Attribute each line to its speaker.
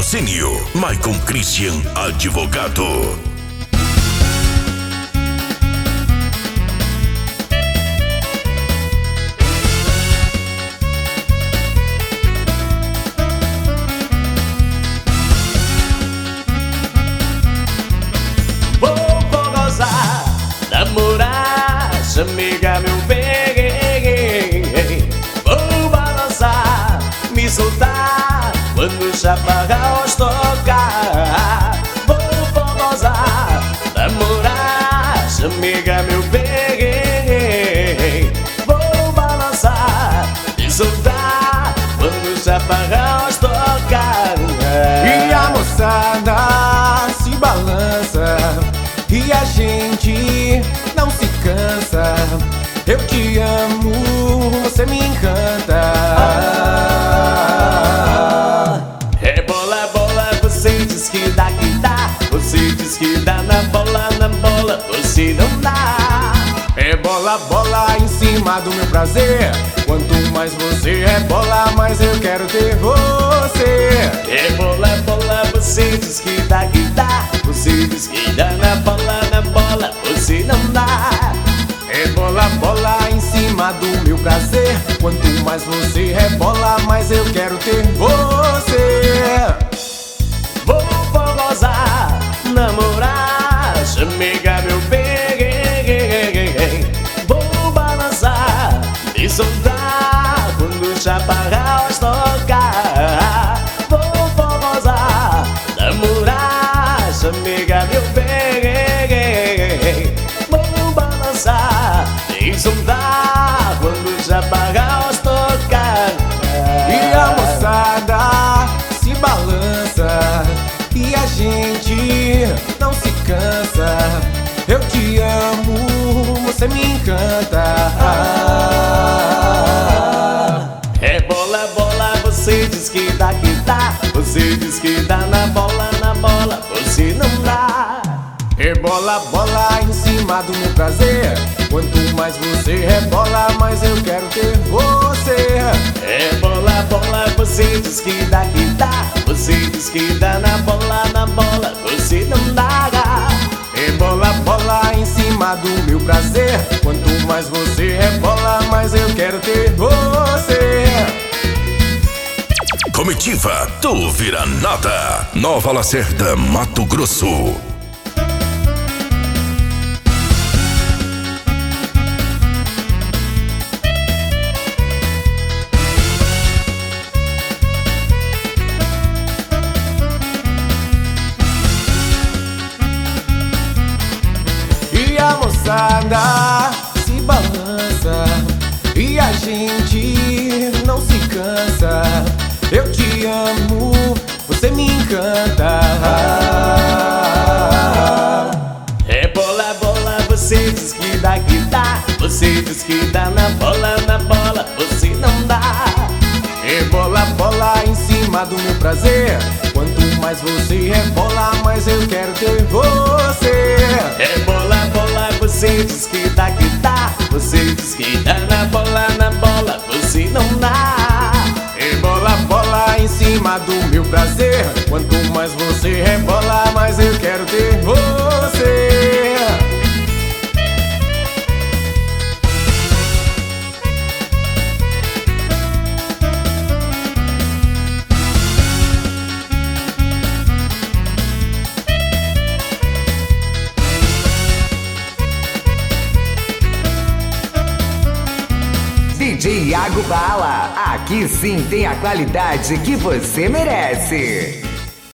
Speaker 1: Patrocínio Maicon Christian Advogado.
Speaker 2: Vou gozar, namorar, amiga, meu bem. Vou balançar, me soltar quando o chaparral tocar. Vou gozar, namorar, amiga, meu bem. Vou balançar, me soltar quando o chaparral tocar.
Speaker 3: E a moçada se balança e a gente não se cansa. Eu te amo, você me encanta.
Speaker 2: Rebola, bola, você diz que dá, você diz que dá na bola, você não dá.
Speaker 3: Rebola, bola em cima do meu prazer. Quanto mais você rebola, mais eu quero ter você.
Speaker 2: Rebola, bola, você diz que dá, você diz que dá na bola, você não dá.
Speaker 3: Rebola, bola em cima do meu prazer. Quanto mais você rebola, mais eu quero ter você.
Speaker 2: Vou gozar, namorar, amiga, meu bem. Vou balançar e soltar quando o chaparral tocar. Vou gozar, namorar, amiga, meu bem. Vou balançar e soltar quando o chaparral tocar.
Speaker 3: E a moçada se balança e a gente não se cansa. Eu te amo, você me encanta.
Speaker 2: Rebola, bola, você diz que dá, você diz que dá na bola, você não dá.
Speaker 3: Rebola, bola em cima do meu prazer. Quanto mais você rebola, mais eu quero ter você.
Speaker 2: Rebola, bola, você diz que dá, você diz que dá na bola, você não dá.
Speaker 3: Rebola, bola em cima do meu prazer. Quanto mais você rebola, mais eu quero ter você.
Speaker 1: Comitiva do Viranata, Nova Lacerda, Mato Grosso.
Speaker 3: E a moçada se balança e a gente não se cansa. Eu te amo, você me encanta.
Speaker 2: Rebola, bola, você diz que dá, você diz que dá na bola, você não dá.
Speaker 3: Rebola, bola em cima do meu prazer. Quanto mais você rebola, mais eu quero ter você.
Speaker 2: Rebola, bola, você diz que dá, você diz que dá na bola, você não dá.
Speaker 3: Rebola, bola em cima do meu prazer. Quanto mais você rebola, mais eu quero ter você.
Speaker 4: DJ Iago Bala, aqui sim tem a qualidade que você merece.